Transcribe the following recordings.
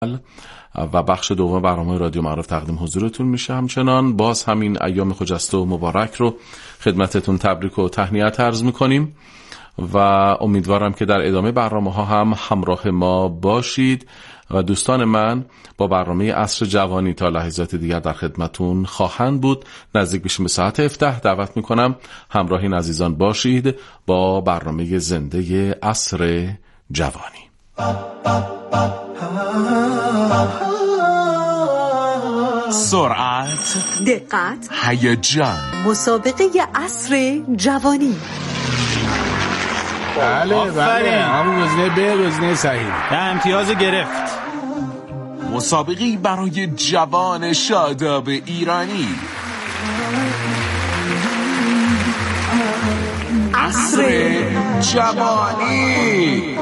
و بخش دوم برنامه رادیو معارف تقدیم حضورتون میشه. همچنان باز همین ایام خجسته و مبارک رو خدمتتون تبریک و تهنیت عرض میکنیم و امیدوارم که در ادامه برنامه ها هم همراه ما باشید و دوستان من با برنامه عصر جوانی تا لحظات دیگر در خدمتون خواهند بود. نزدیک بشیم به ساعت 17 دعوت میکنم همراه این عزیزان باشید با برنامه زنده عصر جوانی. سرعت، دقت، هیجان، مسابقه عصر جوانی. بله همون گزینه ب گزینه صحیح. امتیاز گرفت. مسابقه برای جوان شاداب ایرانی. عصر جوانی.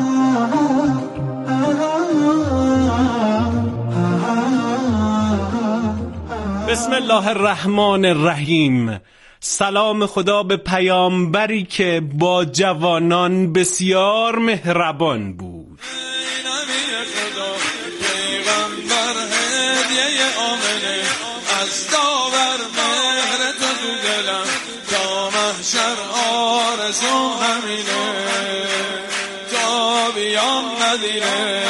بسم الله الرحمن الرحیم. سلام خدا به پیامبری که با جوانان بسیار مهربان بود. پیغمبر هدیه آمنه از داور مهر تو دلم تا محشر آرزو همینه تا بیام مدینه.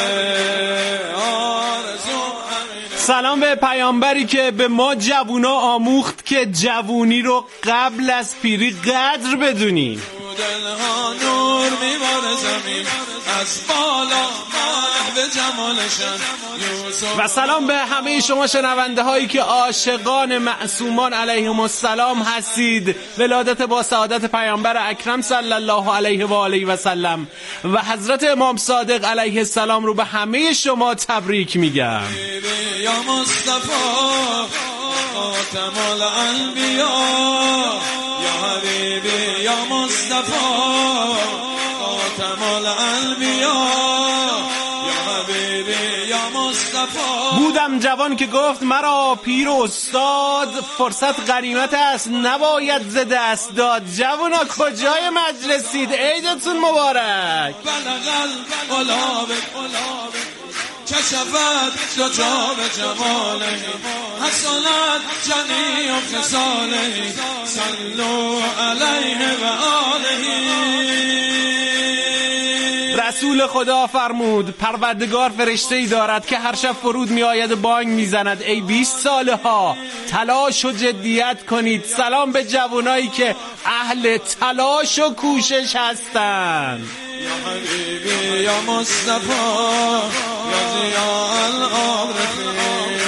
سلام به پیامبری که به ما جوونا آموخت که جوونی رو قبل از پیری قدر بدونیم. دلها نور میباره زمین از بالا محو جمالشن. و سلام به همه شما شنونده هایی که عاشقان معصومان علیهم السلام هستید. ولادت با سعادت پیامبر اکرم صلی الله علیه و آله و سلم و حضرت امام صادق علیه السلام رو به همه شما تبریک میگم. یا مصطفی خاتم الانبیا یا حبیبی یا مصطفی خاتم الانبیا یا حبیبی یا مصطفی. بودم جوان که گفت مرا پیر و استاد فرصت غنیمت است نباید ز دست داد. جوانا کجای مجلسید؟ عیدتون مبارک. بلغل قلاب کشفت شجاع جماله حسنت جنی و خصاله صلو علیه و آله. رسول خدا فرمود پروردگار فرشته‌ای دارد که هر شب فرود می آید بانگ می زند ای 20 ساله ها تلاش و جدیت کنید. سلام به جوانایی که اهل تلاش و کوشش هستند. یا حبیبی یا مصطفی یا ضیاء العارفین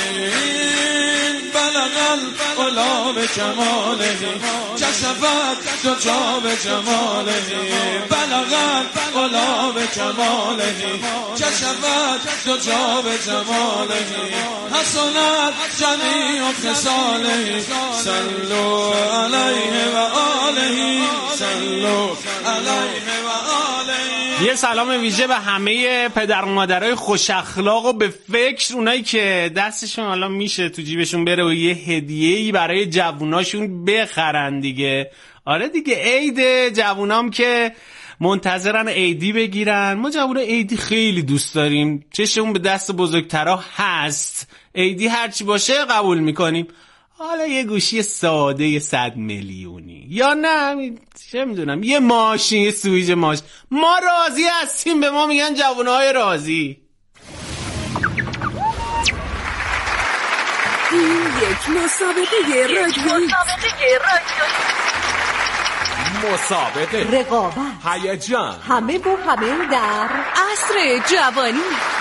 بلغ العلا به جماله کشفت شجاع به جماله بلغ العلا به جماله کشفت شجاع به جماله حسنت جمیع خصاله صلوا علیه و آله صلوا علیه و آله. یه سلام ویژه به همه پدر و مادرای خوش اخلاق و به فکر، اونایی که دستشون حالا میشه تو جیبشون بره و یه هدیه‌ای برای جووناشون بخرن دیگه. آره دیگه عید جوونام که منتظرن عیدی بگیرن. ما جوونا عیدی خیلی دوست داریم، چشمون به دست بزرگترا هست. عیدی هرچی باشه قبول میکنیم. حالا یه گوشی ساده 100 میلیونی یا نه چه میدونم یه ماشین، یه سویچ ماشین، ما راضی هستیم. به ما میگن جوانهای راضی. این یک مسابقه رادیویی، مسابقه، رقابت، هیجان، همه با همه در عصر جوانی.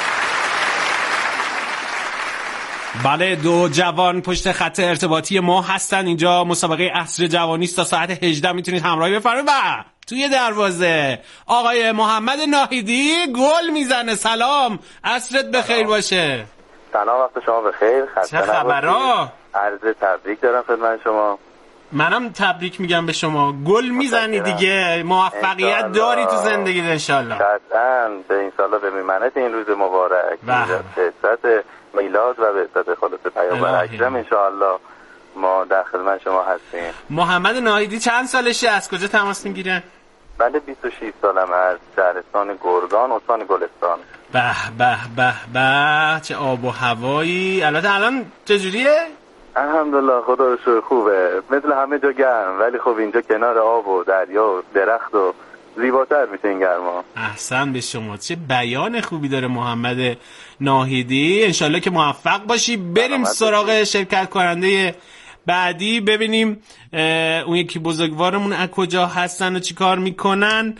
بله، دو جوان پشت خط ارتباطی ما هستن. اینجا مسابقه عصر جوانی است. تا ساعت 18 میتونید همراهی بفرمایید. و توی دروازه آقای محمد ناهیدی گل میزنه. سلام، عصرت بخیر باشه. سلام، وقت شما بخیر. چه خبرها؟ عرض تبریک دارم خدمت شما. منم تبریک میگم به شما. گل میزنی دیگه، موفقیت داری تو زندگی انشالله. قطعاً به این سالا به میمنت این روز مبارک به عزت میلاد و به عزت خالص پیامبر اکرم انشالله ما در خدمت شما هستیم. محمد ناهیدی چند سالشه؟ از کجا تماس میگیرن؟ بله 26 سالم، از شهرستان گرگان استان گلستان. به به به به، چه آب و هوایی. البته الان چجوریه؟ الحمدلله خدا رو شکر خوبه، مثل همه جا گرم، ولی خب اینجا کنار آب و دریا و درخت و زیباتر میشه این گرما. احسن به شما، چه بیان خوبی داره محمد ناهیدی. انشالله که موفق باشی. بریم سراغ شرکت کننده بعدی، ببینیم اون یکی بزرگوارمون از کجا هستن و چی کار میکنن.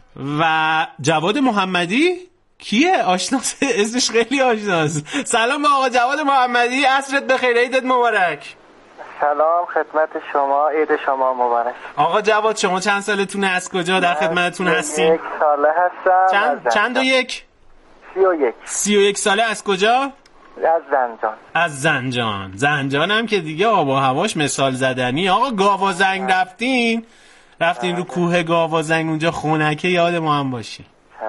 و جواد محمدی کیه؟ آشناسه؟ اسمش خیلی آشناست. سلام به آقا جواد محمدی، عصرت بخیر، عیدت مبارک. سلام خدمت شما، عید شما مبارک. آقا جواد شما چند سالتونه، از کجا در خدمتتون هستیم؟ 1 ساله هستم. چند و یک؟ 31. 31 ساله. از کجا؟ از زنجان. از زنجان. زنجان هم که دیگه آب و هواش مثال زدنی. آقا گاوازنگ رفتین رو کوه گاوازنگ، اونجا خونکه، یاد ما هم باشی.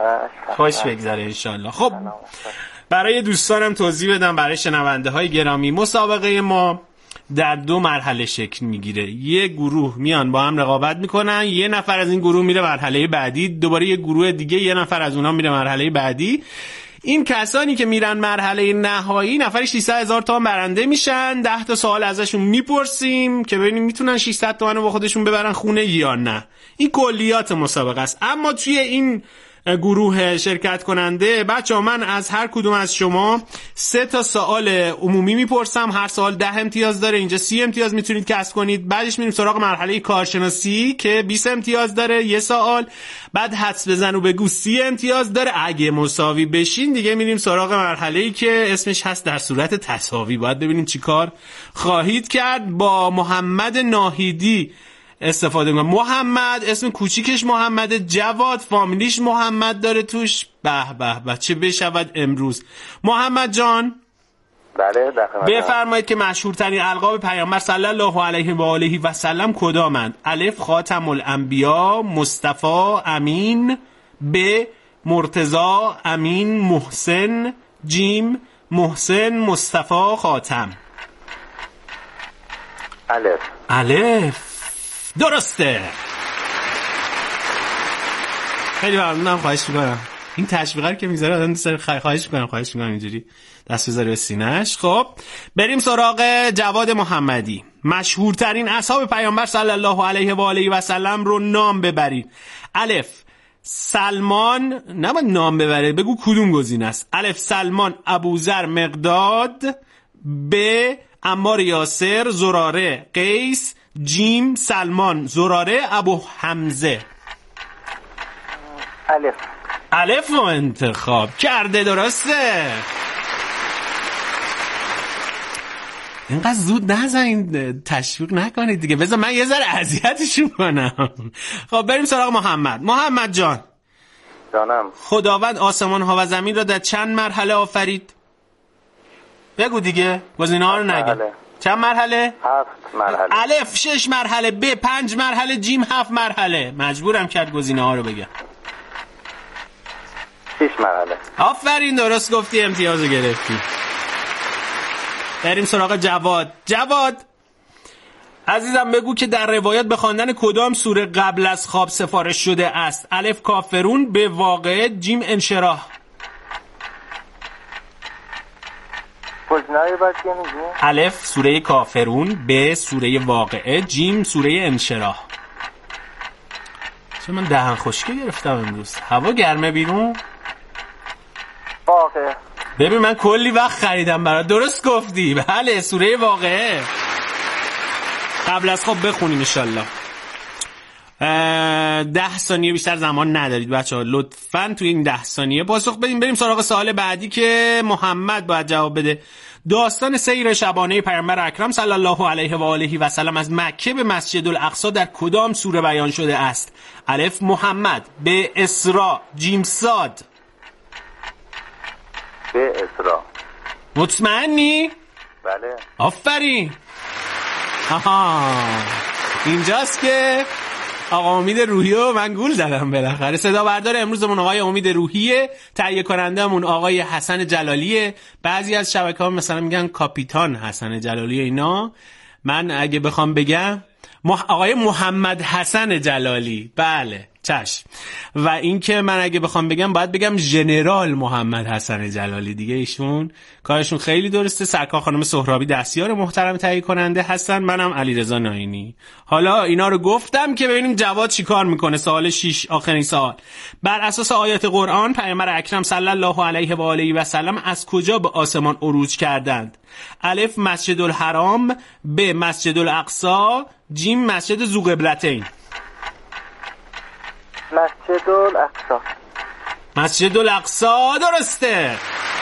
خوش بگذره انشالله. خب برای دوستانم توضیح بدم، برای شنونده های گرامی، مسابقه ما در 2 مرحله شکل میگیره. یه گروه میان با هم رقابت میکنن، یه نفر از این گروه میره مرحله بعدی، دوباره یه گروه دیگه یه نفر از اونا میره مرحله بعدی. این کسانی که میرن مرحله نهایی نفر 600,000 تومان برنده میشن. 10 تا سوال ازشون میپرسیم که ببینیم میتونن 600 تومان رو با خودشون ببرن خونه یا نه. این کلیات مسابقه است. اما توی این گروه شرکت کننده بچه‌ها، من از هر کدوم از شما 3 تا سوال عمومی میپرسم. هر سوال 10 امتیاز داره، اینجا 30 امتیاز میتونید کسب کنید. بعدش میریم سراغ مرحله کارشناسی که 20 امتیاز داره، یه سوال. بعد حدس بزن و بگو 30 امتیاز داره. اگه مساوی بشین دیگه میریم سراغ مرحله‌ای که اسمش هست در صورت تساوی. باید ببینیم چی کار خواهید کرد. با محمد ناهیدی استفاده کنم. محمد اسم کوچیکش محمد، جواد فامیلیش محمد داره توش. به به به، چه بشود امروز. محمد جان بله بفرمایید که مشهورترین القاب پیامبر صلی الله علیه و آله و سلم کدامند؟ الف خاتم الانبیا، مصطفی، امین. ب مرتضی، امین، محسن. جیم محسن، مصطفی، خاتم. الف درسته. خیلی ممنونم، خواهش میکنم. این تشویقا که میذاره آدم دوست داره. خواهش میکنم اینجوری دست بذاره به سینه‌اش. خب بریم سراغ جواد محمدی. مشهورترین اصحاب پیامبر صلی الله علیه و آله و سلم رو نام ببرید. الف سلمان، نباید نام ببره، بگو کدوم گزینه است. الف سلمان، ابوذر، مقداد. ب عمار یاسر، زراره، قیس. جیم سلمان، زراره، ابو حمزه. الف رو انتخاب کرده. درسته. اینقدر زود نزنید، تشویق نکنید دیگه، بذار من یه ذره اذیتشون کنم. خب بریم سراغ محمد. محمد جان خداوند آسمان ها و زمین را در چند مرحله آفرید؟ بگو دیگه، گزینه ها رو نگی. چند مرحله؟ 7 مرحله. الف 6 مرحله، ب 5 مرحله، جیم 7 مرحله. مجبورم کرد گزینه ها رو بگم. 6 مرحله. آفرین، درست گفتی، امتیازو گرفتی. بریم سراغ جواد عزیزم، بگو که در روایات به خواندن کدام سوره قبل از خواب سفارش شده است؟ الف کافرون، ب واقعه، جیم انشراح. الف سوره کافرون، ب سوره واقعه، جیم سوره انشراح. چه من دهن خشکی گرفتم امروز، هوا گرمه بیرون. واقعه. ببین من کلی وقت خریدم برات. درست گفتی، بله سوره واقعه. قبل از خواب بخونیم انشالله. 10 ثانیه بیشتر زمان ندارید بچه‌ها، لطفاً تو این 10 ثانیه پاسخ بدین. بریم سراغ سوال بعدی که محمد باید جواب بده. داستان سیر شبانه پیامبر اکرم صلی الله علیه و آله و سلم از مکه به مسجد الاقصی در کدام سوره بیان شده است؟ الف محمد، ب اسراء، جیم صاد. ب اسراء. مطمئنی؟ بله. آفرین. آها اینجاست که آقا امید روحیه من گول زدم بالاخره. صدا بردار امروزمون آقای امید روحیه، تهیه کننده‌مون آقای حسن جلالیه. بعضی از شبکه‌ها مثلا میگن کاپیتان حسن جلالی اینا. من اگه بخوام بگم آقای محمد حسن جلالی. بله چشم. و این که من اگه بخوام بگم باید بگم ژنرال محمد حسن جلالی دیگه. ایشون کارشون خیلی درسته. سرکار خانم سهرابی دستیار محترم تهیه کننده هستن، منم علیرضا ناینی. حالا اینا رو گفتم که ببینیم جواد چی کار میکنه. سوال 6 آخرین سوال. بر اساس آیات قرآن پیامبر اکرم صلی الله علیه و آله و سلم از کجا به آسمان عروج کردند؟ الف مسجد الحرام، ب مسجد الاقصی، جیم مسجد ذوقبلتین. مسجد الاقصی. مسجد الاقصی درسته.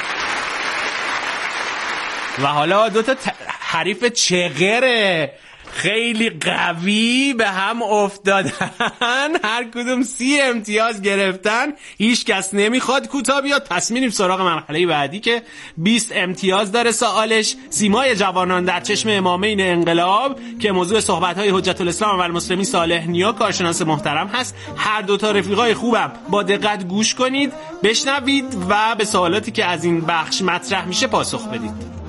و حالا دوتا حریف چغره خیلی قوی به هم افتادن، هر کدوم 30 امتیاز گرفتن. هیچ کس نمیخواد کوتاه بیاد. پس میریم سراغ مرحله بعدی که 20 امتیاز داره سوالش. سیمای جوانان در چشم امامین انقلاب که موضوع صحبت‌های حجت الاسلام و المسلمین صالح نیا کارشناس محترم هست. هر دوتا رفیقای خوبم با دقت گوش کنید، بشنوید و به سوالاتی که از این بخش مطرح میشه پاسخ بدید.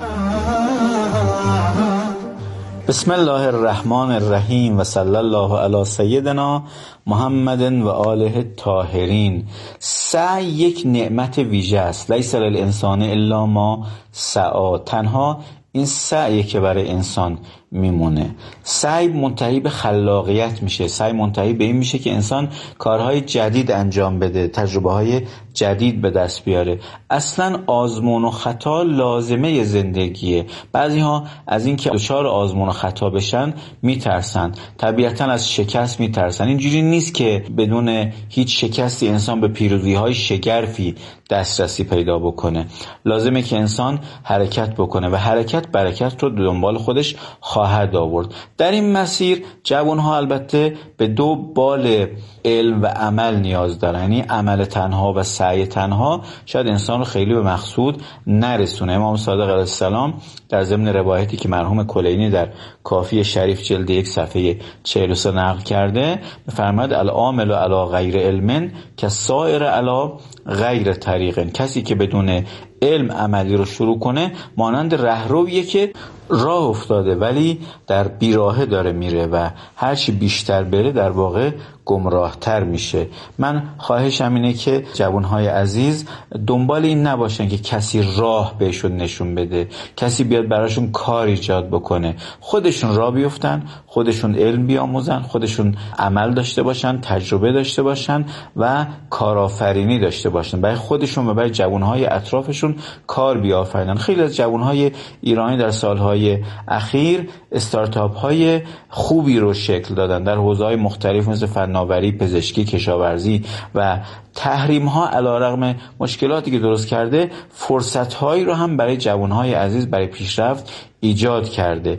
بسم الله الرحمن الرحیم و صلی الله علی سیدنا محمد و آله الطاهرین. سعی یک نعمت ویژه است. لیس للانسان الا ما سعی. تنها این سعی که برای انسان میمونه. سعی منتهی به خلاقیت میشه. سعی منتهی به این میشه که انسان کارهای جدید انجام بده، تجربه های جدید به دست بیاره. اصلا آزمون و خطا لازمه زندگیه. بعضی ها از این که دچار آزمون و خطا بشن میترسن، طبیعتا از شکست میترسن. اینجوری نیست که بدون هیچ شکستی انسان به پیروزی های شگرفی دسترسی پیدا بکنه. لازمه که انسان حرکت بکنه و حرکت برکت رو دنبال خودش خواهد آورد. در این مسیر جوانها البته به 2 بال علم و عمل نیاز دارن. یعنی عمل تنها و سعی تنها شاید انسان رو خیلی به مقصود نرسونه. امام صادق علیه السلام در ضمن روایتی که مرحوم کلینی در کافی شریف جلد 1 صفحه 43 نقل کرده می‌فرماید العامل علی غیر علم کالسائر علی غیر طریق. کسی که بدون علم عملی رو شروع کنه مانند رهرویه که راه افتاده ولی در بیراهه داره میره و هرچی بیشتر بره در واقع گمراهتر میشه. من خواهشم اینه که جوانهای عزیز دنبال این نباشن که کسی راه بهشون نشون بده، کسی بیاد براشون کار ایجاد بکنه. خودشون راه بیفتن، خودشون علم بیاموزن، خودشون عمل داشته باشن، تجربه داشته باشن و کارآفرینی داشته باشن. برای خودشون و برای جوانهای اطرافشون کار بیافرینن. خیلی از جوانهای ایرانی در سالهای اخیر استارتاپ های خوبی رو شکل دادن در حوزه‌های مختلف مثل فناوری، پزشکی، کشاورزی و تحریم ها علیرغم مشکلاتی که درست کرده فرصت هایی رو هم برای جوانهای عزیز برای پیشرفت ایجاد کرده.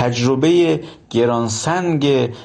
تجربه گرانسنگ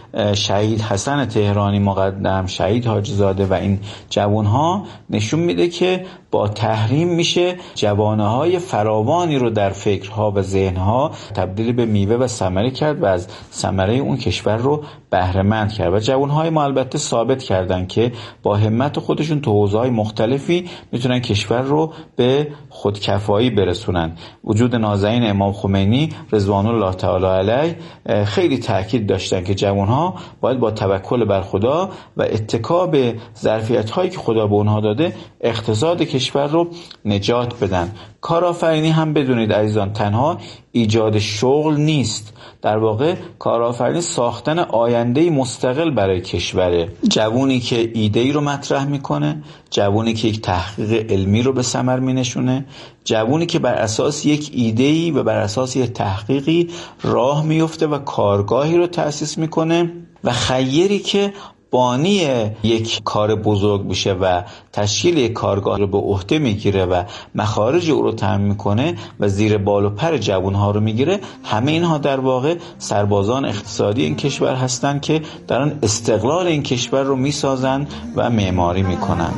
شهید حسن تهرانی مقدم، شهید حاجی زاده و این جوانها نشون میده که با تحریم میشه جوانهای فراوانی رو در فکرها و ذهنها تبدیل به میوه و ثمره کرد و از ثمره اون کشور رو بهره مند کرد. و جوانهای ما البته ثابت کردن که با همت خودشون تو حوزه‌های مختلفی میتونن کشور رو به خودکفایی برسونن. وجود نازنین امام خمینی رضوان الله تعالی علیه خیلی تاکید داشتن که جوانها باید با توکل بر خدا و اتکا به ظرفیت‌هایی که خدا به اونها داده اقتصاد کشور رو نجات بدن. کارآفرینی هم بدونید عزیزان تنها ایجاد شغل نیست، در واقع کارآفرینی ساختن آینده مستقل برای کشوره. جوونی که ایده‌ای رو مطرح میکنه، جوونی که یک تحقیق علمی رو به ثمر مینشونه، جوونی که بر اساس یک ایده‌ای و بر اساس یک تحقیقی راه میفته و کارگاهی رو تأسیس میکنه و خیری که بانی یک کار بزرگ میشه و تشکیل یک کارگاه رو به عهده میگیره و مخارج او رو تامین میکنه و زیر بال و پر جوانها رو میگیره. همه اینها در واقع سربازان اقتصادی این کشور هستند که دارن استقلال این کشور رو میسازن و معماری میکنن.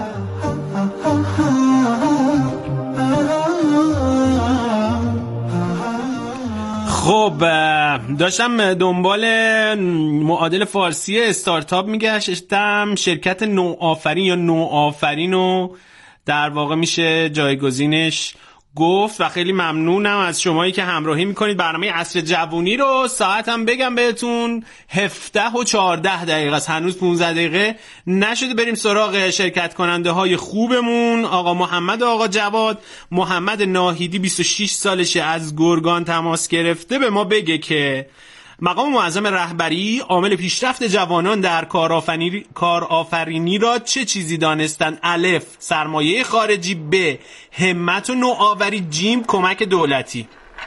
خب داشتم دنبال معادل فارسی استارتاپ میگشتم. شرکت نوآفرین یا نوآفرین رو در واقع میشه جایگزینش گفت و خیلی ممنونم از شمایی که همراهی میکنید برنامه عصر جوونی رو. ساعتم بگم بهتون 17:14 است، هنوز 15 دقیقه نشده. بریم سراغ شرکت کننده های خوبمون. آقا محمد و آقا جواد. محمد ناهیدی 26 سالشه، از گرگان تماس گرفته به ما بگه که مقام معظم رهبری عامل پیشرفت جوانان در کارآفرینی را چه چیزی دانستند؟ الف سرمایه خارجی، ب همت و نوآوری، جیم کمک دولتی.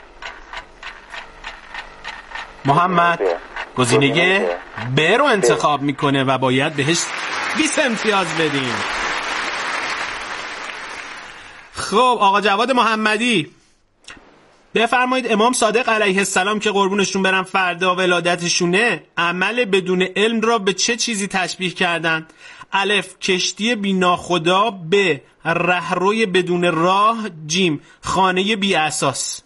محمد گزینه ب رو انتخاب میکنه و باید بهش 20 امتیاز بدیم. خب آقا جواد محمدی بفرمایید. امام صادق علیه السلام که قربونشون برم فردا ولادتشونه، عمل بدون علم را به چه چیزی تشبیه کردند؟ الف کشتی بی ناخدا، ب رهروی بدون راه، جیم خانه بی اساس.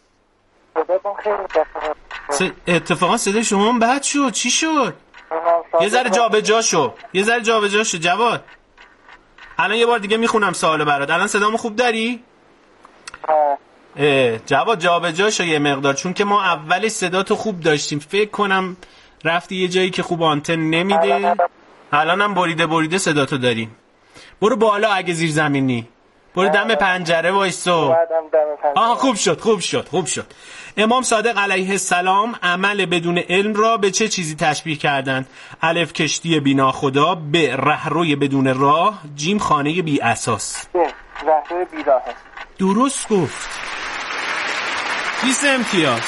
اتفاقا صدای شما بد شد. چی شد؟ یه ذره جابجا شو جواد. الان یه بار دیگه میخونم سوالو برات. الان صدامو خوب داری؟ جواد جابجا شو یه مقدار، چون که ما اولش صدا تو خوب داشتیم. فکر کنم رفتی یه جایی که خوب آنتن نمیده. الانم بریده صدا تو داریم. برو بالا اگه زیر زمینی. برو دم پنجره وایسو. خوب شد. امام صادق علیه السلام عمل بدون علم را به چه چیزی تشبیه کردند؟ الف کشتی بی ناخدا، ب رهروی بدون راه، جیم خانه بی اساس. رهروی بی راه. درست گفت. 20 امتیاز.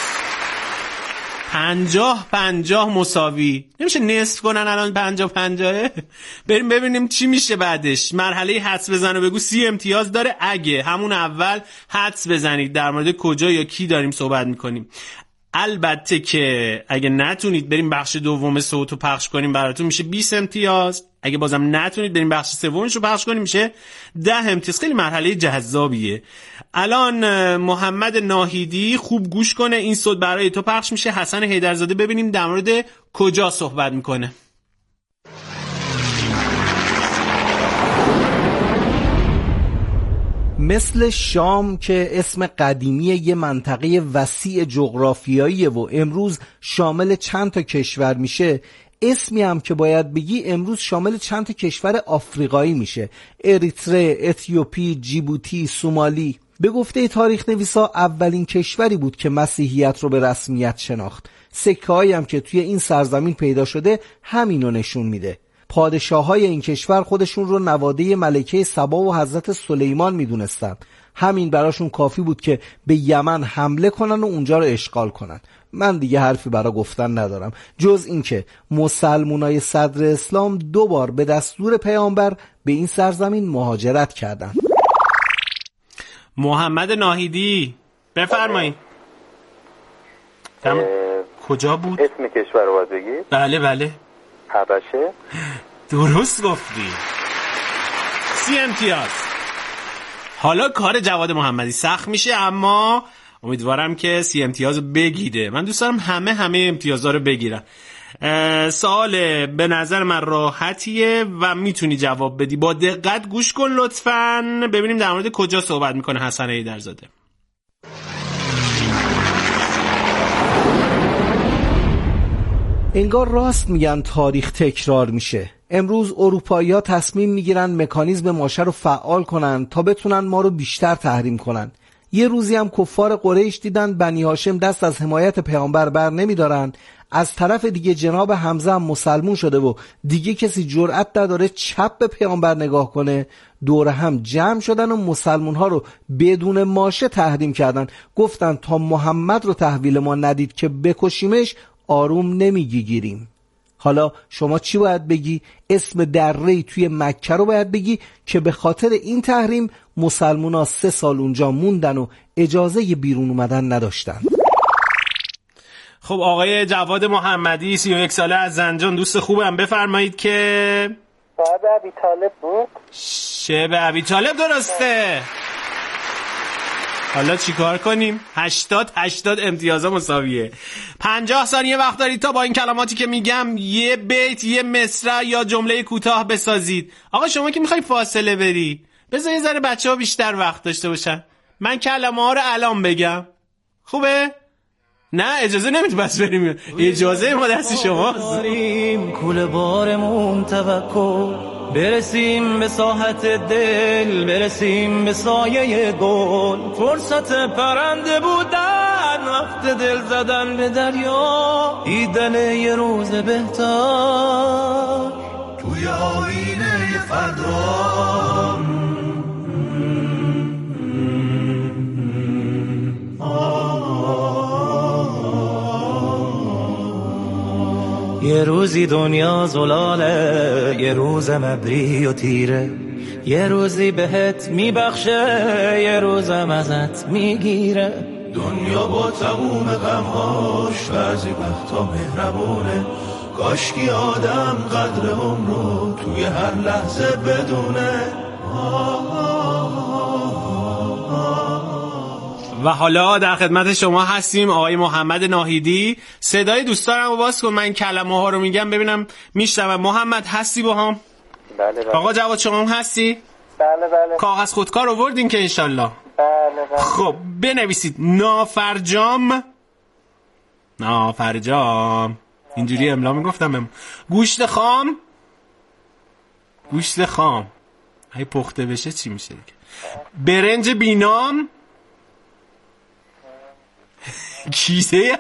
50-50 مساوی. نمیشه نصف کنن الان 50-50. بریم ببینیم چی میشه بعدش. مرحله حدس بزن و بگو 30 امتیاز داره. اگه همون اول حدس بزنید در مورد کجا یا کی داریم صحبت میکنیم. البته که اگه نتونید بریم بخش دوم صوتو پخش کنیم براتون میشه 20 امتیاز. اگه بازم نتونید بریم بخش سومش رو پخش کنیم میشه 10 امتیاز. خیلی مرحله جذابیه. الان محمد ناهیدی خوب گوش کنه، این صوت برای تو پخش میشه. حسن حیدرزاده ببینیم در مورد کجا صحبت میکنه. مثل شام که اسم قدیمی یه منطقه وسیع جغرافیاییه و امروز شامل چند تا کشور میشه، اسمی هم که باید بگی امروز شامل چند تا کشور آفریقایی میشه: اریتره، اتیوپی، جیبوتی، سومالی. به گفته تاریخ نویسا اولین کشوری بود که مسیحیت رو به رسمیت شناخت. سکه‌هایی هم که توی این سرزمین پیدا شده همینو نشون میده. پادشاه‌های این کشور خودشون رو نواده ملکه سبا و حضرت سلیمان میدونستن. همین براشون کافی بود که به یمن حمله کنن و اونجا رو اشغال کنن. من دیگه حرفی برا گفتن ندارم جز این که مسلمانای صدر اسلام 2 بار به دستور پیامبر به این سرزمین مهاجرت کردند. محمد ناهیدی بفرمایید. کجا بود؟ اسم کشور رو باید بگید؟ بله. حبشه. درست گفتی. 30 امتیاز. حالا کار جواد محمدی سخت میشه، اما امیدوارم که 30 امتیاز بگیره. من دوست دارم همه امتیازها رو بگیرن. سوال به نظر من راحتیه و میتونی جواب بدی. با دقت گوش کن لطفاً. ببینیم در مورد کجا صحبت میکنه حسن حیدرزاده. انگار راست میگن تاریخ تکرار میشه. امروز اروپایی‌ها تصمیم میگیرن مکانیزم ماشه رو فعال کنن تا بتونن ما رو بیشتر تحریم کنن. یه روزی هم کفار قریش دیدن بنی هاشم دست از حمایت پیامبر بر نمیدارن. از طرف دیگه جناب حمزه هم مسلمون شده و دیگه کسی جرأت نداره چپ به پیامبر نگاه کنه. دور هم جمع شدن و مسلمون ها رو بدون ماشه تحریم کردن. گفتن تا محمد رو تحویل ما ندید که بکشیمش آروم نمیگیریم. حالا شما چی باید بگی؟ اسم دره‌ای توی مکه رو باید بگی که به خاطر این تحریم مسلمونا 3 سال اونجا موندن و اجازه بیرون اومدن نداشتن. خب آقای جواد محمدی 31 ساله از زنجان، دوست خوبم، بفرمایید که شب ابی طالب بود. شب ابی طالب درسته. حالا چیکار کنیم؟ 80 امتیازا مساویه. 50 ثانیه وقت دارید تا با این کلماتی که میگم یه بیت، یه مصرع یا جمله کوتاه بسازید. آقا شما که میخوای فاصله بری، بذار یه ذره بچه‌ها بیشتر وقت داشته باشن. من کلمه ها رو الان بگم. خوبه؟ نه اجازه نمیدی بس بریم. اجازه ما دست شماست. کوله بارمون توکل، برسیم به ساحت دل، برسیم به سایه گل. فرصت پرنده بودن، وقت دل زدن به دریا، دیدن یه روز بهتر توی آینه فردا. یه روزی دنیا زلاله، یه روز مبری و تیره، یه روزی بهت میبخشه، یه روزم ازت میگیره. دنیا با تموم غمهاش بعضی وقتا مهربونه، کاشکی آدم قدر عمرو توی هر لحظه بدونه. و حالا در خدمت شما هستیم آقای محمد ناهیدی. صدای دوستانم رو باز کن، من کلمه ها رو میگم ببینم میشنوم. محمد هستی با هم؟ بله. آقا جواد شما هم هستی؟ بله. کاغذ خودکار آوردین که انشالله؟ بله. خب بنویسید نافرجام. اینجوری املا میگفتم. گوشت خام. هی پخته بشه چی میشه دیگه؟ برنج بینام. کیسه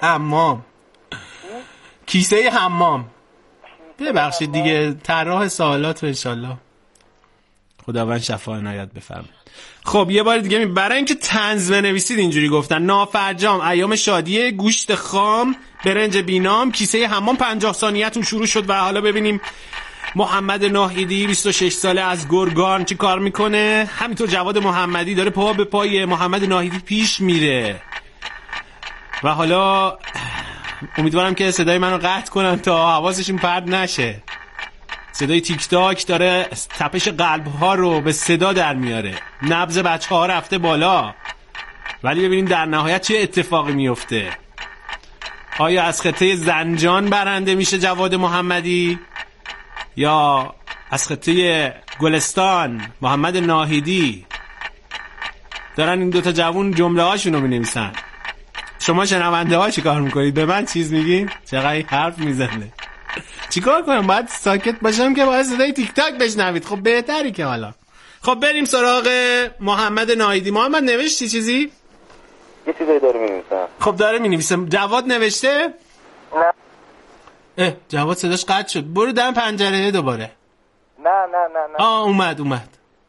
حمام. ببخشید دیگه، طراح سوالات انشالله خداوند شفا عنایت بفرمایید. خب یه بار دیگه برای اینکه طنز بنویسید اینجوری گفتن: نافرجام، ایام شادیه، گوشت خام، برنج بینام، کیسه حمام. 50 ثانیه‌تون شروع شد. و حالا ببینیم محمد ناهیدی 26 ساله از گرگان چی کار میکنه. همینطور جواد محمدی داره پا به پای محمد ناهیدی پیش میره. و حالا امیدوارم که صدای منو قطع کنن تا حواسشون پرت نشه. صدای تیک تاک داره تپش قلب ها رو به صدا در میاره. نبض بچه ها رفته بالا. ولی ببینیم در نهایت چه اتفاقی میفته. آیا از خطه زنجان برنده میشه جواد محمدی، یا از خطه گلستان محمد ناهیدی؟ دارن این دوتا جوون جمله هاشون رو می نویسن. شما شنونده ها چی کار میکنید؟ به من چیز میگین؟ چقدر حرف میزنه. چی کار کنم؟ باید ساکت باشم که باید صدای تیک تاک بشنوید. خب بهتری که حالا. خب بریم سراغ محمد ناهیدی. محمد نوشتی چیزی؟ یه چیزایی داره مینویسم. خب داره مینویسم. جواد نوشته؟ نه. جواد صداش قطع شد. برو دم پنجره دوباره. نه. اومد.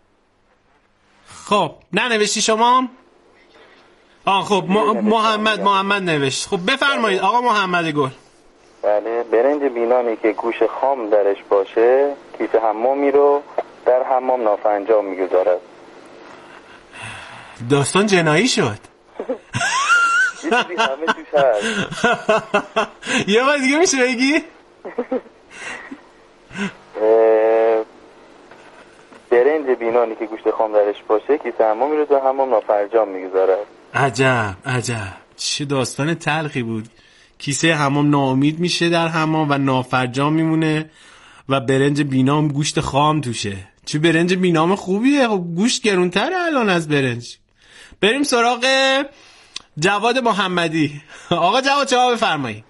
خب ننوشتی شما؟ خب محمد نوشت. خب بفرمایید آقا محمد گل. بله. برنج بینامی که گوش خام درش باشه، کیسه حمامی رو در حمام نافرجام میگذارد. داستان جنایی شد. یه بار دیگه میشه بگی؟ برنج بینانی که گوشت خام درش باشه، کیسه حمامی رو در حمام نافرجام میگذارد. عجب چه داستان تلخی بود. کیسه حمام ناامید میشه در حمام و نافرجام میمونه و برنج بینام گوشت خام توشه. چه برنج بینام خوبیه. خب گوشت گرونتره الان از برنج. بریم سراغ جواد محمدی. آقا جواد جواب بفرمایید.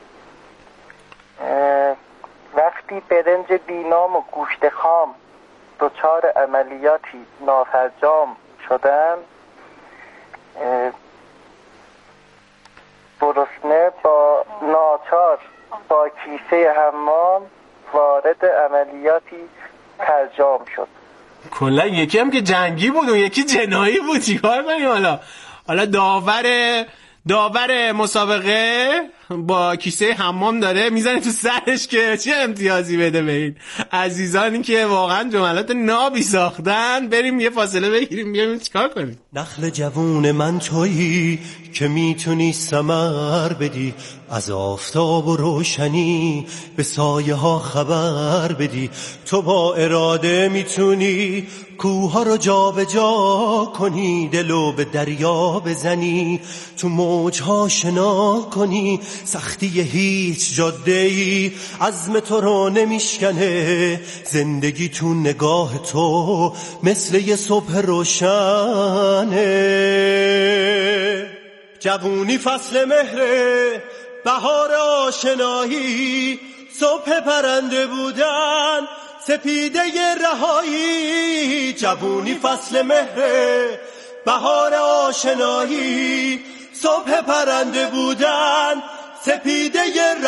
وقتی برنج بینام و گوشت خام دچار عملیاتی نافرجام شدن، گرسنه با ناچار با کیسه حمام وارد عملیاتی فرجام شد. کلا یکی هم که جنگی بود و یکی جنایی بود. چیکار کنیم حالا داور مسابقه با کیسه حمام داره میزنه تو سرش که چه امتیازی بده به این عزیزانی که واقعا جملات نابی ساختن. بریم یه فاصله بگیریم بیایم چیکار کنیم. نخل جوون من تویی که میتونی ثمر بدی، از آفتاب و روشنی به سایه ها خبر بدی. تو با اراده میتونی کوها رو جا به جا کنی، دلو به دریا بزنی، تو موجها شنا کنی، سختی هیچ جاده‌ای عزم تو رو نمیشکنه. زندگی تو نگاه تو مثل یه صبح روشنه. جوونی فصل مهره، بهار آشنایی، صبح پرنده بودن، سپیده رهایی. جوونی فصل مهره، بهار آشنایی، صبح پرنده بودن، سپیده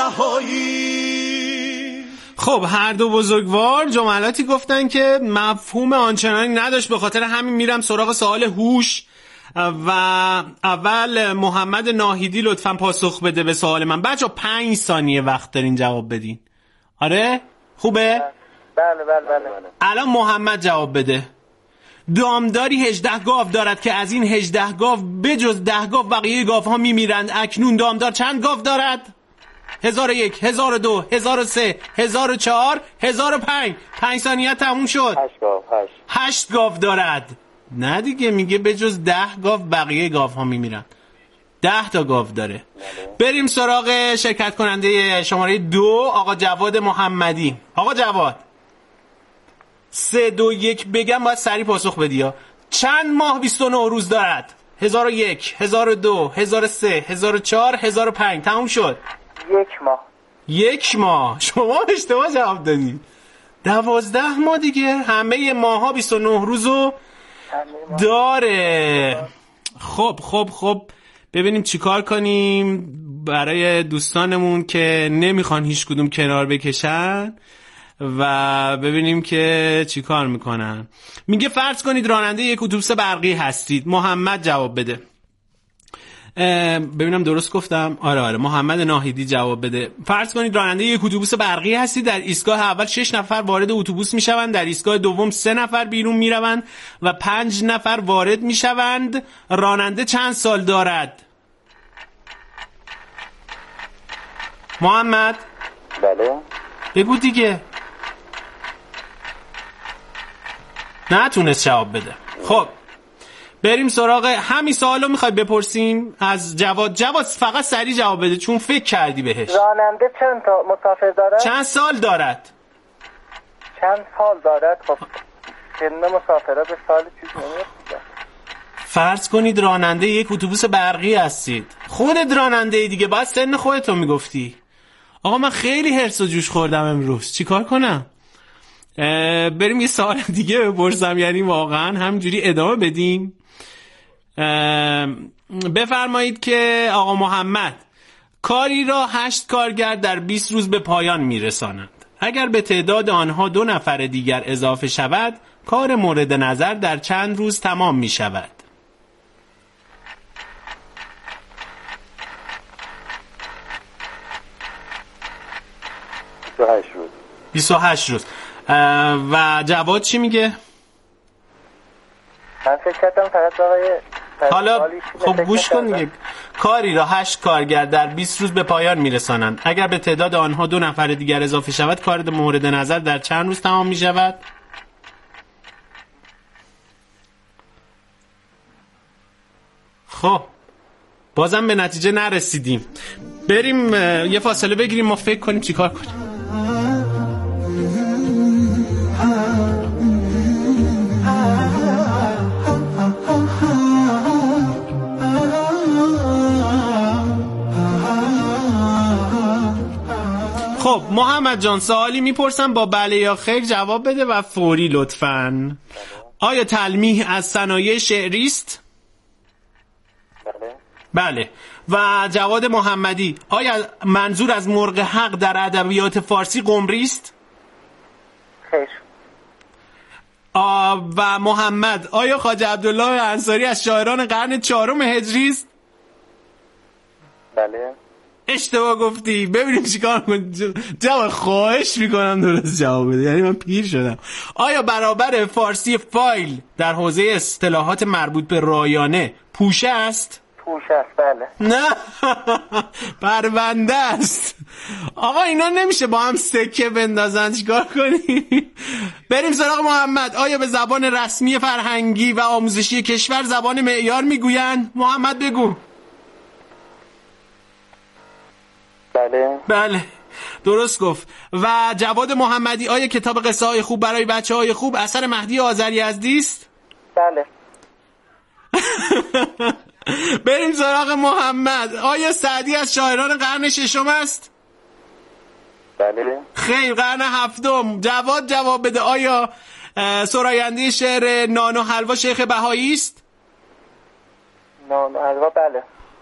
رهایی. خب هر دو بزرگوار جملاتی گفتن که مفهوم آنچنانی نداشت، به خاطر همین میرم سراغ سوال هوش و اول محمد ناهیدی لطفاً پاسخ بده به سوال من. بچه 5 ثانیه وقت دارین جواب بدین. آره؟ خوبه؟ بله. الان محمد جواب بده. دامداری 18 گاو دارد که از این 18 گاو بجز 10 گاو بقیه گاوها میمیرند. اکنون دامدار چند گاو دارد؟ 1001 1002 1003 1004 1005. 5 ثانیه تموم شد. 8 گاو دارد. نه دیگه، میگه بجز 10 گاو بقیه گاوها میمیرند. 10 تا گاو داره. بریم سراغ شرکت کننده شماره 2 آقا جواد محمدی. آقا جواد 3 2 1 بگم باید سریع پاسخ بدی ها. چند ماه 29 روز دارد؟ 1001 1002 1003 1004 1005. تموم شد. 1 ماه. 1 ماه. شما اشتباه جواب دادی. 12 ماه دیگه. همه ماها 29 روزو داره. خب ببینیم چیکار کنیم برای دوستانمون که نمیخوان هیچ کدوم کنار بکشن و ببینیم که چیکار میکنن. میگه فرض کنید راننده یک اتوبوس برقی هستید. محمد جواب بده. ببینم درست گفتم. آره محمد ناهیدی جواب بده. فرض کنید راننده یک اتوبوس برقی هستید. در ایستگاه اول 6 نفر وارد اتوبوس میشوند، در ایستگاه دوم 3 نفر بیرون میروند و 5 نفر وارد میشوند. راننده چند سال دارد؟ محمد بله بگو دیگه. نتونست جواب بده. خب بریم سراغ همین سوالو میخوای بپرسیم از جواد. جواد فقط سریع جواب بده چون فکر کردی بهش. راننده چند تا مسافر دارد؟ چند سال دارد؟ چند سال دارد؟ خب سن مسافرها به سال چیز نمیاد. فرض کنید راننده یک اتوبوس برقی هستید. خودت راننده دیگه، باید سن خودتو میگفتی. آقا من خیلی هرس و جوش خوردم امروز، چیکار کنم؟ بریم یه سوال دیگه بپرسم، یعنی واقعا همینجوری ادامه بدیم. بفرمایید که آقا محمد کاری را 8 کارگر در 20 روز به پایان میرسانند. اگر به تعداد آنها 2 نفر دیگر اضافه شود کار مورد نظر در چند روز تمام می شود؟ 28 روز. و جواد چی میگه؟ من فکر کردم فقط حالا خب گوش کن دیگه. کاری را 8 کارگر در 20 روز به پایان میرسانند. اگر به تعداد آنها 2 نفر دیگر اضافه شود کار مورد نظر در چند روز تمام می شود؟ خب بازم به نتیجه نرسیدیم. بریم یه فاصله بگیریم، ما فکر کنیم چی کار کنیم. خب محمد جان سوالی میپرسم، با بله یا خیر جواب بده و فوری لطفاً. آیا تلمیح از صنایع شعری است؟ بله. و جواد محمدی آیا منظور از مرغ حق در ادبیات فارسی قمری است؟ خیر. و محمد آیا خواجه عبدالله انصاری از شاعران قرن 4 هجری است؟ بله. اشتباه گفتی. ببینیم چیکار کنیم. جواب خواهش میکنم درست جواب بده، یعنی من پیر شدم. آیا برابر فارسی فایل در حوزه اصطلاحات مربوط به رایانه پوشه است؟ پوشه است بله. نه پرونده است. آقا اینا نمیشه با هم سکه بندازن، چیکار کنیم؟ بریم سراغ محمد. آیا به زبان رسمی فرهنگی و آموزشی کشور زبان معیار میگویند؟ محمد بگو. بله درست گفت. و جواد محمدی آیا کتاب قصه های خوب برای بچه های خوب اثر مهدی آذریزدی است؟ بله. بریم سراغ محمد. آیا سعدی از شاعران قرن ششم است؟ بله. خیر، قرن هفتم. جواد جواب بده. آیا سراینده شعر نان و حلوا شیخ بهایی است؟ نان و حلوا بله.